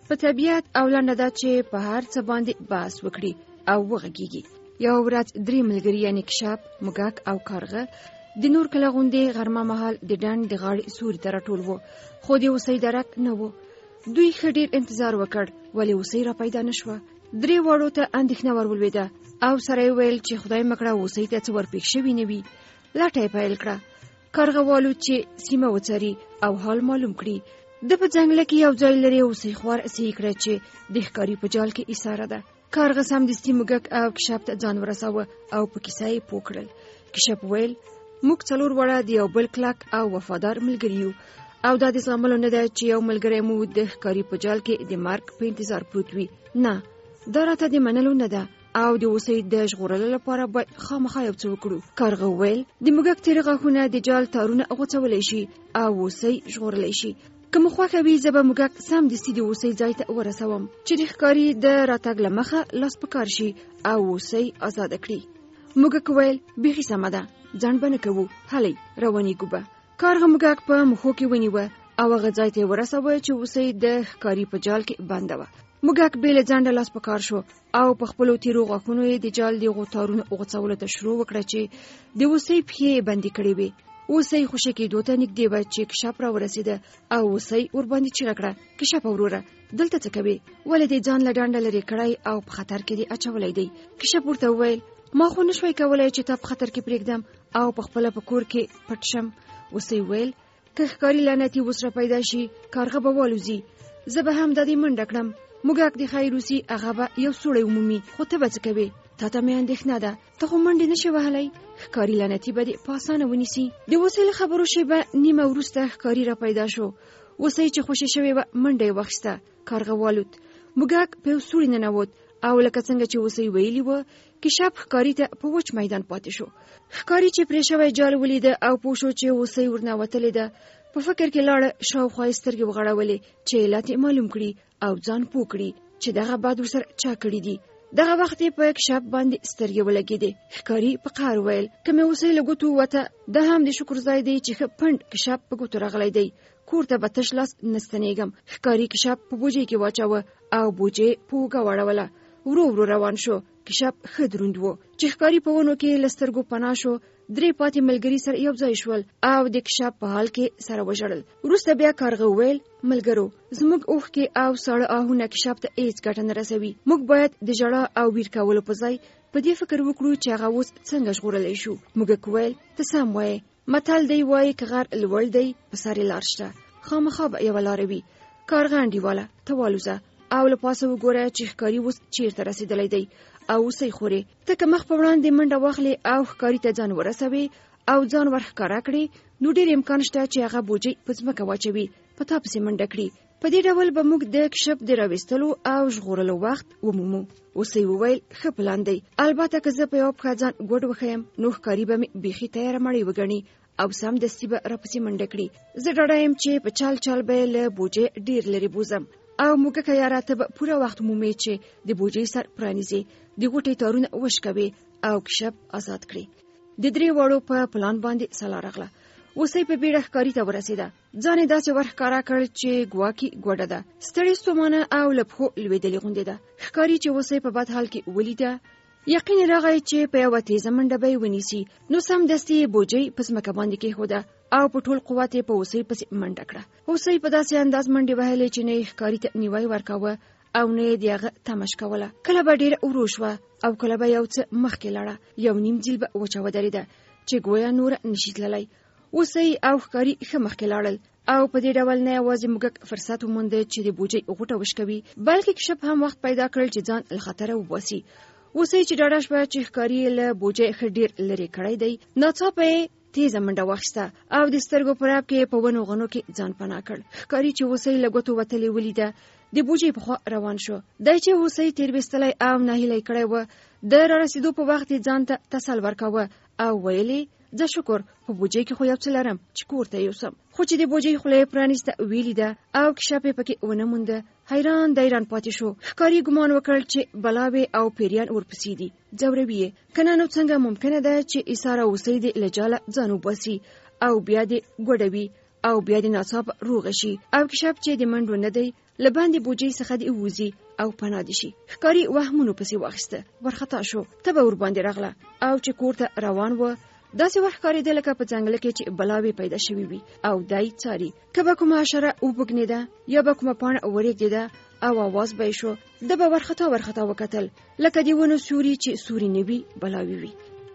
په طبیعت او لنډه ده چې په هر څه باندې بحث وکړي او وغږیږي. یو ورځ درې ملګري یعنې کشپ، موږک او کارغه د نور کله غوندې غرمه مهال د ډنډ د غاړې سوري ته راټول وو، خو د هوسۍ درک نه و. دوی ښه ډېر انتظار وکړ، ولې هوسۍ را پیدا نه شوه. درې واړو ته اندېښنه ور ولوېده او سره یې ویل چې خدای مکړه هوسۍ ته څه ورپېښ شوي نه وي. لټه یې پیل کړه. کارغه والوت چې سیمه وڅري او حال معلوم کړي. د په ځنګله کې یو ځای لري هوسۍ خوار سې کړه چې د ښکاري په جال کې ایساره ده. کارغه سمدستي موږک او کشپ ته ځان ورساوه او په کیسه یې پوه کړل. کشپ ویل موږ څلور واړه د یو بل کلک او وفادار ملګري یو او دا د زغملو نه ده چې یو ملګری مو د ښکاري په جال کې د مرګ په انتظار پروت وي. نه، دا راته د منلو نه ده او د هوسۍ د ژغورلو لپاره باید خامخا یو څه وکړو. کارغه وویل د موږک تیره غاښونه د جال تارونه غوڅولی شي او هوسۍ ژغورلی شي. که مو خوښه وي زه به موږک سمدستي د هوسۍ ځای ته ورسوم چې د ښکاري د راتګ له مخه لاس په کار شي او هوسۍ ازاده کړي. موږک وویل بیخي سمه ده، ځنډ به نه کوو، هلئ روانېږو به. کارغه موږک په مخو کې ونیوه او هغه ځای ته یې ورسوه چې هوسۍ د ښکاري په جال کې بنده وه. موږک بې له ځنډه لاس په کار شو او په خپلو تیرو غاښونو یې د جال د غوتارونو غوڅولو ته شروع وکړه چې د هوسۍ پښې یې بندې کړې وې. هوسۍ خوشې کېدو ته نږدې وه چې کشپ را ورسېده او هوسۍ ورباندې چیغه کړه کشپ وروره دلته څه کوې؟ ولې دې ځان له ډنډه لرې کړی او په خطر کې دې اچولی دی؟ کشپ ورته وویل ما خو نه شوی کولی چې تا په خطر کې پرېږدم او په خپله په کور کې پټ شم. هوسۍ ویل که ښکاري لعنتي اوس را پیدا شي کارغه به والوځي، زه به هم د دې منډه کړم. موږک د خیر اوسي هغه به یو سوړی ومومي، خو ته به څه کوې؟ تا ته مې اندېښنه ده، ته خو منډې نه شې وهلی، ښکاري لعنتي به دې په اسانه ونیسي. د هوسۍ له خبرو شیبه نیمه وروسته ښکاري را پیدا شو. هوسۍ چې خوشې شوې وه منډه یې واخیسته. کارغه والوت. موږک په یو سوړي ننوت او لکه څنګه چې هوسۍ ویلي وه کشپ ښکاري ته په وچ میدان پاتې شو. ښکاري چې پرې شوی جال ولیده او پوه شو چې هوسۍ ورنوتلې ده، په فکر کې لاړه، شاوخوا یې سترګې وغړولې چې علت یې معلوم کړي او ځان پوه کړي چې دغه باد ورسره چا کړي دي. دغه وخت یې په کشپ باندې سترګې ولګېدې. ښکاري په قهر ویل که مې هوسۍ له ګوتو ووته دا هم د شکر ځای دی چې ښه پنډ کشپ په ګوتو راغلی دی، کور ته به تش لاس نه ستنېږم. ښکاري کشپ په بوجۍ کې واچوه او بوجۍ په اوږه واړوله. ورو ورو روان شو. کشپ ښه دروند و چې ښکاري په ونو کې له سترګو پناه شو. درې پاتې ملګري سره یو ځای شول او د کشپ په حال کې سره وژړل. وروسته بیا کارغه وویل ملګرو زموږ اوښکې او ساړه آهونه کشپ ته هېڅ ګټه نه رسوي. موږ باید د ژړا او ویر کولو په ځای په دې فکر وکړو چې هغه اوس څنګه ژغورلی شو. موږک وویل ته سم وایې، متل دی وایي که غر لوړ دی په سر یې لار شته، خامخا به یوه لاره وي. کارغه انډیواله ته والوځه او له پاسه وګوره چې ښکاري اوس چیرته رسېدلی دی او هوسۍ خورې. ته که مخ په وړاندې منډه واخلې او ښکاري ته ځان ورسوې او ځان ور ښکاره کړې نو ډېر امکان شته چې هغه بوجۍ په ځمکه واچوي، په تا پسې منډه کړي. په دې ډول به موږ د کشپ د راویستلو او ژغورلو وخت ومومو. هوسۍ وویل ښه پلان دی، البته که زه په یوه پښه ځان ګوډ وښیم نو ښکاري به مې بیخي تیاره مړۍ وګڼي او سمدستي به راپسې منډه کړي. زه ډاډه یم چې په چال چال به یې له بوجۍ ډېر لرې بوزم او موږکه یاره ته به پوره وخت مومې چې د بوجۍ سر پرانیزې، د غوټۍ تارونه وشکوې او کشپ آزاد کړي. د درې واړو په پلان باندې سلا راغله. هوسۍ په بیړه ښکاري ته ورسېده. ځان یې داسې ور ښکاره کړ چې ګواکې ګوډه ده، ستړې ستومانه او له پښو لوېدلې غوندې ده. ښکاري چې هوسۍ په بد حال کې ولیده یقین یې راغی چې په یوه تیزه منډه به یې ونیسي، نو سمدستي یې بوجۍ په ځمکه باندې کېښوده او په ټول قوت یې په هوسۍ پسې منډه کړه. هوسۍ په داسې انداز منډې وهلې چې نه یې ښکاري ته نیوی ورکاوه او نه یې د هغه تمش کوله. کله به ډېره ورو شوه او کله به یو څه مخکې لاړه، یو نیم ځیل به وچه ودرېده چې ګویا نوره نشي تللی. هوسۍ او ښکاري ښه مخکې لاړل او په دې ډول نه یوازې موږک فرصت ومونده چې د بوجۍ غوټه وشکوي، بلکې کشپ هم وخت پیدا کړل چې ځان له خطره وباسي. هوسۍ چې ډاډه شوه چې ښکاري یې له بوجۍ ښه ډېر لرې کړی دی، ناڅاپه یې تیزه منډه واخیسته او د سترګو په رپ کې په ونو غنو کې ځان پناه کړ. ښکاري چې هوسۍ له ګوتو وتلې ولیده د بوجۍ په خوا روان شو. دی چې هوسۍ تیر ویستلی او ناهیلی کړی و د رارسېدو په وخت یې ځان ته تسل ورکاوه او ویلې زه شکر په بوجۍ کې خو یو څه لرم چې کور ته یوسم. خو چې د بوجۍ خوله یې پرانیسته ویلې ده او کشپ یې پکې ونه مونده، حیران دیران پاتې شو. ښکاري ګمان وکړ چې بلاوې او پیریان ورپسې دي، ځوروي یې. که نه نو څنګه ممکنه ده چې ایساره هوسۍ دې له جاله ځان وباسي او بیا دې ګوډوي او بیا د ناڅاپه روغ شي او کشپ چې د منډو نه دی لباندې بوجي څخه دی ووزي او پناه دي شي. ښکاری وهمونو پسې واخیسته، ورخطا شو، تبه ور باندې راغله او چې کور ته روان و داسې وخت ښکارېده لکه په ځنګل کې چې بلاوې پیدا شوي وي او دای څاري که به کومه حشره وبګنېده یا به کومه پاڼه ورېږدېده او اواز به یې شو، ده به ورخطا ورخطا وکتل لکه د ونو سوري چې سوري نه وي بلاوې وي.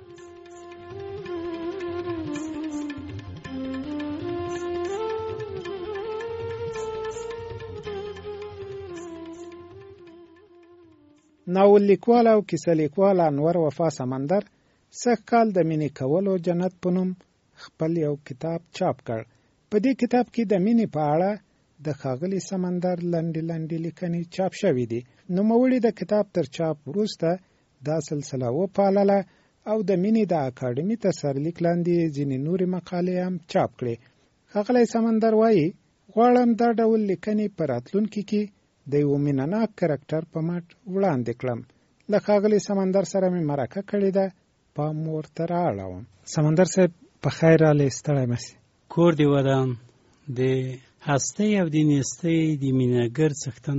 ناول لیکوال او کیسه لیکوال انور وفا سمندر سږ کال د مینې کولو جنت په نوم خپل یو کتاب چاپ کړ. په دې کتاب کې د مینې په اړه د ښاغلي سمندر لنډې لنډې لیکنې چاپ شوې دي. نوموړي د کتاب تر چاپ وروسته دا سلسله وپالله او د مینې د اکاډمي تر سرلیک لاندې ځینې نورې مقالې هم چاپ کړې. ښاغلی سمندر وایي غواړم دا ډول لیکنې په راتلونکي کې د یو مینهناک کرکټر په مټ وړاندې کړم. له ښاغلي سمندر سره مې مرکه کړې ده، پام ورته رااړوم. سمندر صاحب په خیر راغلی، ستړی مه سې. کور دې ودان. د هستۍ او د نیستۍ د مینهګر څښتن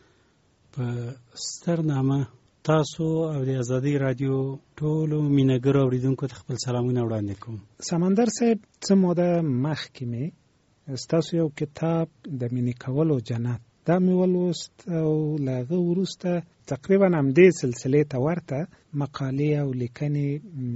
په ستر نامه تاسو او د ازادۍ راډیو ټولو مینهګرو اورېدونکو ته خپل سلامونه وړاندې کوم. سمندر صاحب څه موده مخکې مې ستاسو یو کتاب د مینې کولو جنت دا مې ولوست او له هغه وروسته تقریبا همدې سلسلې ته ورته مقالې او لیکنې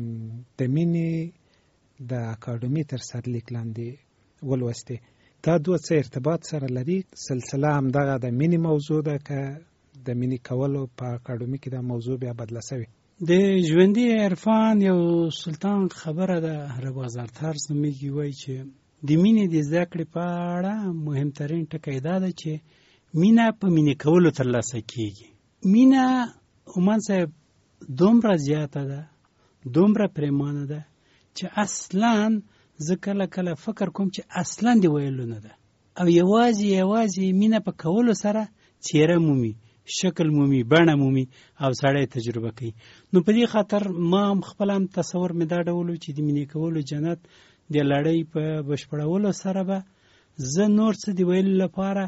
د مینې د اکاډمي تر سرلیک لاندې ولوستې. دا دوه څه ارتباط سره لري؟ سلسله همدغه د مینې موضوع ده که د مینې کولو په اکاډمي کې دا موضوع بیا بدله سوې؟ د ژوندي عرفان یو سلطان خبره ده، ربازار طرز نومیږي، وایي چې د مینې د زده کړې په اړه مهمترین ټکی دا ده چې مینه په مینې کولو ترلاسه کیږي. مینه عمان صاحب دومره زیاته ده، دومره پریمانه ده چې اصلا زه کله کله فکر کوم چې اصلا دی ویلو نه ده او یوازې یوازې مینه په کولو سره څیره مومي، شکل مومي، بڼه مومي او سړی تجربه کوي. نو په دې خاطر ما هم خپل هم تصور مې دا ډول چې د مینې کولو جنت د لړۍ په بشپړولو سره به زه نور څه دی ویلو لپاره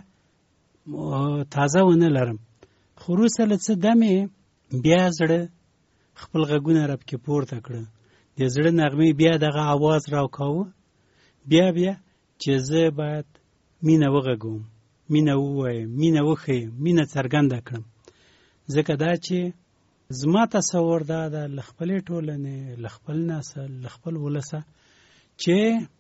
تازه ونه لرم. خو وروسته له څه دمې بیا زړه خپل غږونه را پکې پورته کړه، د زړه نغمې بیا دغه آواز راوکاوه، بیا بیا چې زه باید مینه وغږوم، مینه ووایم، مینه وښیم، مینه څرګنده کړم. ځکه دا چې زما تصور دا ده له خپلې ټولنې، له خپل نسل، له خپل ولسه چې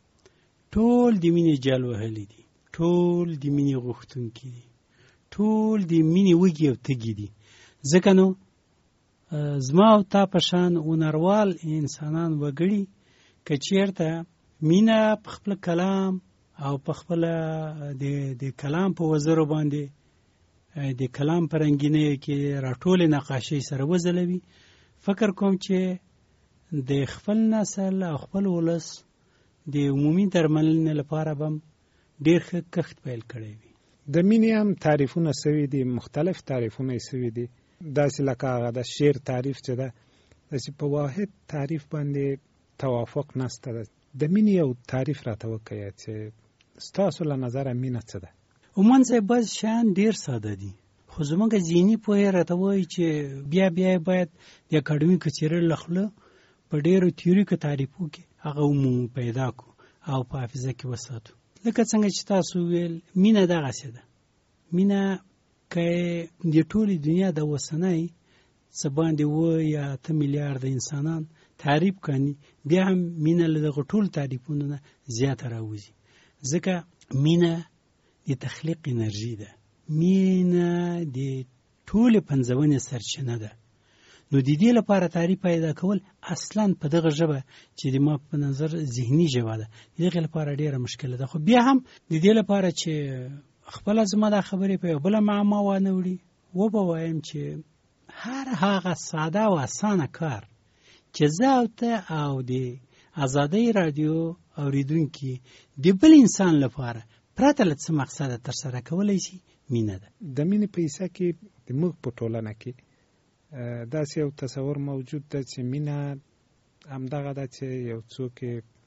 ټول د مینې جال وهلي دي، ټول د مینې غوښتونکي دي، ټول د مینې وږي او تږي دي. ځکه نو زما او تا په شان هنروال انسانان وګړي که چېرته مینه په خپل کلام او په خپل د کلام په وزرو باندې د کلام په رنګینیو کې راټولې نقاشۍ سره وځلوي، فکر کوم چې د خپل نسل او خپل ولس د عمومي درملنې لپاره به ډېر ښه کښت پیل کړی وي. د مینې هم تعریفونه سوي دي، مختلف تعریفونه یې سوي دي، داسې لکه هغه د شعر تعریف چې ده داسې په واحد تعریف باندې توافق نسته ده. د مینې یو تعریف راته وکړئ چې ستاسو له نظره مینه څه ده؟ عموماً صاحب بعض شیان ډېر ساده دي، خو زموږ ذهني پوهه راته وایي چې بیا بیا باید د اکاډمیکو څېړنو له خولې په ډېرو تیوریکو تعریفو کې هغه عموم پیدا کړو او په حافظه کې وساتو. لکه څنګه چې تاسو ویل مینه دغسې ده. مینه که د ټولې دنیا د اوسنۍ څه باندې اوه یا اته میلیارده انسانان تعریف کړي، بیا هم مینه له دغه ټولو تعریفونو نه زیاته راوځي. ځکه مینه د تخلیق انرژي ده، مینه د ټولې پنځونې سرچینه ده. نو د دې لپاره تعریف پیدا کول اصلا په دغه ژبه چې د ما په نظر ذهني ژبه ده، د دغې لپاره ډېره مشکله ده. خو بیا هم د دې لپاره چې خپله زما دا خبرې په یو بله معما وانه وړي، وبه وایم چې هر هغه ساده او اسانه کار چې زه او ته او د ازادۍ راډیو اورېدونکي د بل انسان لپاره پرته له څه مقصده ترسره کولی شي، مینه ده. د مینې په حصه کې د موږ په ټولنه کې داسې یو تصور موجود ده چې مینه همدغه ده چې یو څوک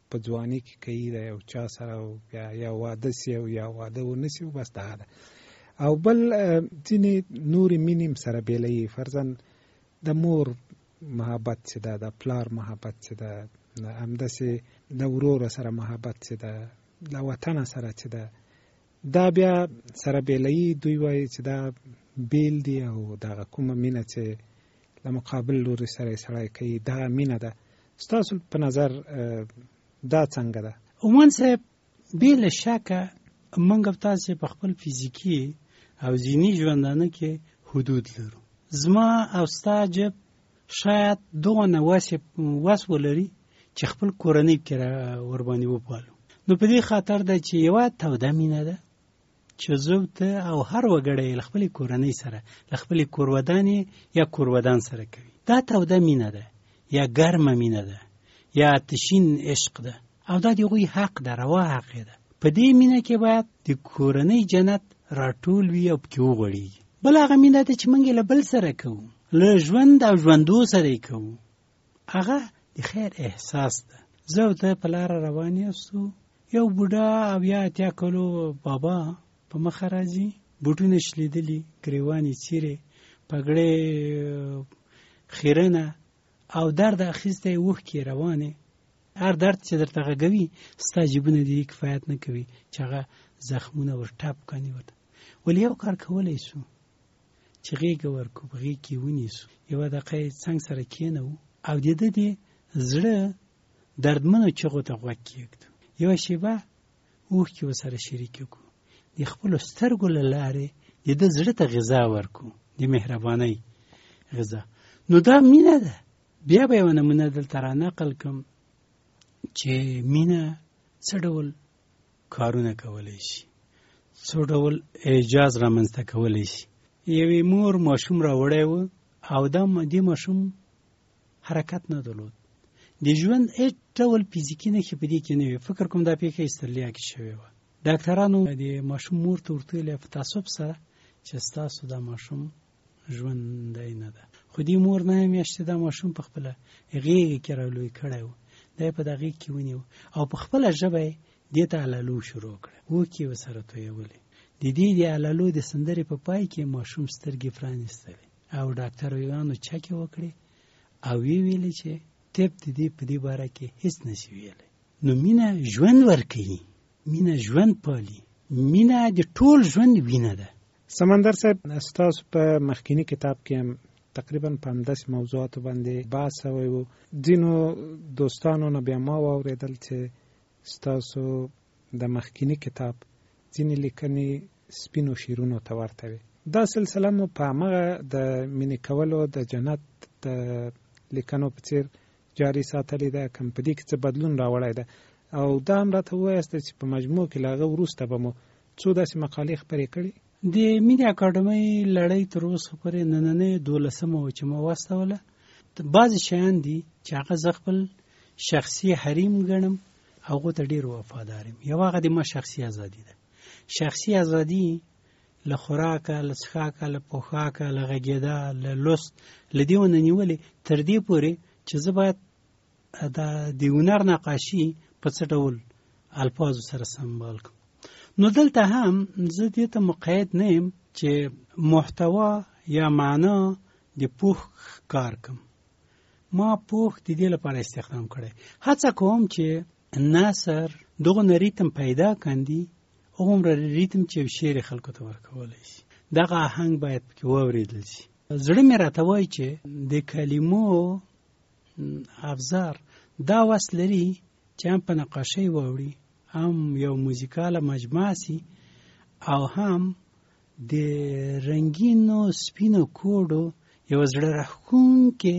په ځواني کې کوي د یو چا سره یا یا واده سي او یا واده ونه سي بس دا ده. او بل ځینې نورې مینې سره بیلوي، فرضاً د مور محبت چې ده، د پلار محبت چې ده، همداسې د ورور سره محبت چې ده، د وطن سره چې ده، دا بیا سره بیلوي. دوی وایي چې دا بیل دي او دغه کومه مینه چې له مقابل لوري سره سړی کوي دا مینه ده. ستاسو په نظر دا څنګه ده؟ عموماً صاحب بې له شکه موږ تاسې په خپل فزیکي او ذهني ژوندانه کې حدود لرو. زما او ستا جب شاید دغه وس ولري چې خپل کورنۍ کې ورباندې وپالو. نو په دې خاطر ده چې یوه توده مینه ده چې زه ته او هر وګړی له خپلې کورنۍ سره له خپلې کورودانې یا کورودان سره کوي. دا توده مینه ده یا ګرمه مینه ده یا آتشین عشق ده او دا د هغوی حق ده، روا حق ده. په دې مینه کې باید د کورنۍ جنت راټول وي او پکې وغوړېږي. بل هغه مینه ده چې موږ له بل سره کوو، له ژوند او ژوندو سره یې کوو، هغه د خیر احساس ده. زه او ته په لاره روان یاستو، یو بوډا او یا اتیا کلو بابا په مخه راځي، بوټونه شلیدلي، ګریوانې څیرې، پګړې خیرنه او درد اخیستی اوښکې روانې. هر درد چې درته غږوي ستا جیبونه دې کفایت نه کوي چې هغه زخمونه ور ټاپ کړي ورته. ولې یو کار کولی سو چې غېږه ورکړو، په غېږ کې ونیسو، یوه دقیقه یې څنګ سره کېنوو او د ده د زړه دردمنو چغو ته غوږ کېږدو، یوه شېبه اوښکې ورسره شریکې کړو، د خپلو سترګو له لارې د ده زړه ته غذا ورکړو، د مهربانۍ غذا. نو دا مینه ده. بیا به یوه نمونه دلته را نقل کړم چې مینه څه ډول کارونه کولی شي، څو ډول اعجاز رامنځته کولی شي. یوې مور ماشوم راوړی و او دا دې ماشوم حرکت نه درلود، د ژوند هېڅ ډول فزیکي نښې په دې کې نه وي. فکر کوم دا پېښه استرالیا کې شوې وه. ډاکټرانو د ماشوم مور ته ورته ویلې په تعصب سره چې ستاسو دا ماشوم ژوندی نه ده. خو دې مور نه میاشتې دا ماشوم په خپله غېږه کې رالوی کړی و، دا یې په دا غېږ کې ونیو او په خپله ژبه یې دې ته علالو شروع کړه، اوښکې یې ورسره تویولې. د دې د علالو د سندرې په پای کې ماشوم سترګې پرانیستلې او ډاکټرویانو چکې وکړې او وی ویلې چې طب د دې په دې باره کې هیڅ نشي ویلی. نو مینه ژوند ورکوي، مینه ژوند پالي، مینه د ټول ژوند وینه ده. سمندر صاحب، ستاسو په مخکینی کتاب کې هم تقریبا په همداسې موضوعاتو باندې بحث شوی و. ځینو دوستانو نه بیا ما واورېدل چې ستاسو د مخکینی کتاب ځینې لیکنې سپینو شیرونو ته ورته وي. دا سلسله مو په همغه د مینې کولو د جنت د لیکنو په څېر جاري ساتلې ده، که په دې کې څه بدلون راوړی ده؟ او دا هم راته ووایاست چې په مجموع کې له هغه وروسته به مو څو داسې مقالې خپرې کړي؟ د مینې اکاډمۍ لړۍ تر اوسه پورې نننۍ دولسمه وه چې ما واستوله. بعضې شیان دي چې هغه زه خپل شخصي حریم ګڼم او هغو ته ډېر وفادار یم. یو هغه د ما شخصي ازادي ده. شخصي ازادي له خوراکه، له څښاکه، له پوښاکه، له غږېدا، له لوست، له دې ونه نیولې تر دې پورې چې زه باید د هنر نقاشي په څه ډول الفاظو سره سمبال کړم. نو دلته هم زه دې ته مقید نه یم چې محتوا یا معنا د پوښ کار کم. ما پوښ د دې لپاره استخدام کړی. هڅه کوم چې نثر دغه ریتم پیدا کاندي، هغومره ریتم چې شعر خلکو ته ورکولی شي، دغه آهنګ باید پکې واورېدل شي. زړه مې راته وایي چې د کلمو افزار دا وس لري چې هم په نقاشۍ واوړي، هم یو موزیکاله مجموعه سي او هم د رنګینو سپینو کوډو یو زړه راښکونکې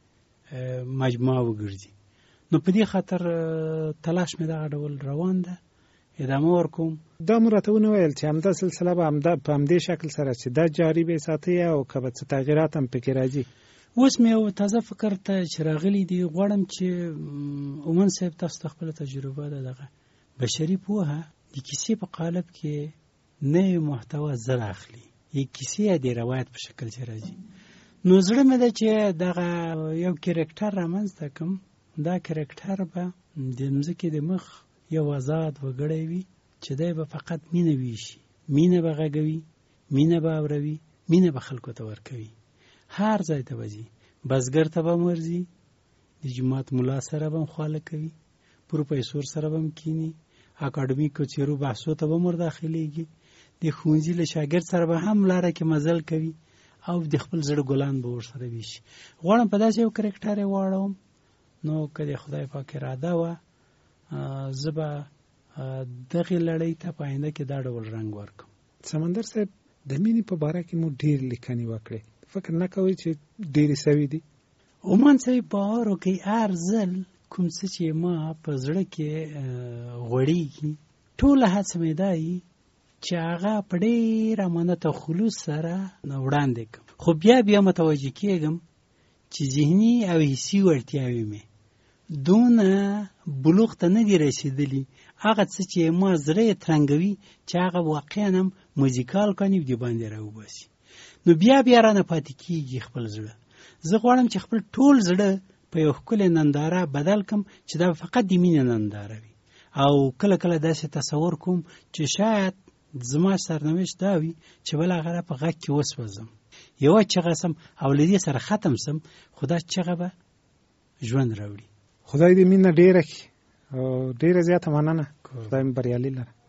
مجموعه وګرځي. نو په دې خاطر تلاش مې دغه ډول روان ده، ادامه ورکوم. دا مو راته ونه ویل چې همدا سلسله به همدا په همدې شکل سره چې دا جاري به ساتئ او که به څه تغیرات هم پکې راځي؟ اوس مې یو تازه فکر ته چې راغلی دی، غواړم چې عموماً صاحب تاسو ته خپله تجربه ده دغه بشري پوهه د کیسې په قالب کې نوې محتوا زر اخلي، یې کیسې یا د روایت په شکل چې راځي. نو زړه مې ده چې دغه یو کرکټر رامنځته کړم، دا کرکټر به د مځکې د مخ یو آزاد وګړی وي چې دی به فقط مینه ویشي، مینه به غږوي، مینه به اوروي، مینه به خلکو ته ورکوي. هر ځای ته به ځي، بزګر ته به هم ورځي، د جومات ملا سره به هم خواله کوي، پروفیسور سره به هم کینی، اکاډمیکو څیرو بحثو ته به هم ورداخلیږي، د ښوونځي له شاګرد سره به هم لاره کې مزل کوي او د خپل زړه ګلان به ورسره ویشي. غواړم په داسې یو کرکټر یې واړوم، نو که د خدای پاک اراده وه زه به دغې لړۍ ته په آینده کې دا ډول رنګ ورکړم. سمندر صاحب، د مینې په باره کې مو ډېر لیکنې وکړې، فکر نه کوئ چې ډېرې سوي دي؟ عمان صاحب باور وکړئ، هر ځل کوم څه چې ما په زړه کې غوړېږي ټوله هڅه مې دا وي چې هغه په ډېر امانت او خلوص سره وړاندې کړم، خو بیا بیا متوجه کېږم چې ذهني او حسي وړتیاوې مې دونه بلوغ ته نه دي رسېدلي، هغه څه چې ما زړه یې ترنګوي چې هغه واقعا هم موزیکال کاني د باندې راوباسي، نو بیا بیا رانه پاتې کېږي خپل زړه. زه غواړم چې خپل ټول زړه په یو ښکلې ننداره بدل کړم چې دا فقط د مینې ننداره وي، او کله کله داسې تصور کوم چې شاید زما سرنوشت دا وي چې بالاخره په غږ کې وسوځم، یوه چغه سم او له دې سره ختم سم، خو دا چغه به ژوند راوړي. خدای دې مینه ډېره کړي او ډېره زیاته مننه. خدای مو بریالي لره.